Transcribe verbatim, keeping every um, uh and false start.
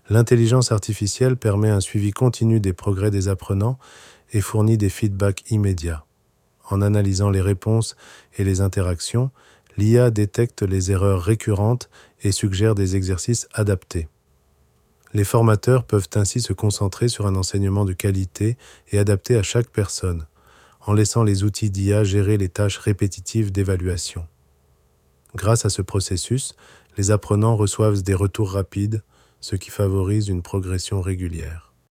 L'intelligence artificielle permet un suivi continu des progrès des apprenants et fournit des feedbacks immédiats. En analysant les réponses et les interactions, l'I A détecte les erreurs récurrentes et suggère des exercices adaptés. Les formateurs peuvent ainsi se concentrer sur un enseignement de qualité et adapté à chaque personne, en laissant les outils d'I A gérer les tâches répétitives d'évaluation. Grâce à ce processus, les apprenants reçoivent des retours rapides, ce qui favorise une progression régulière.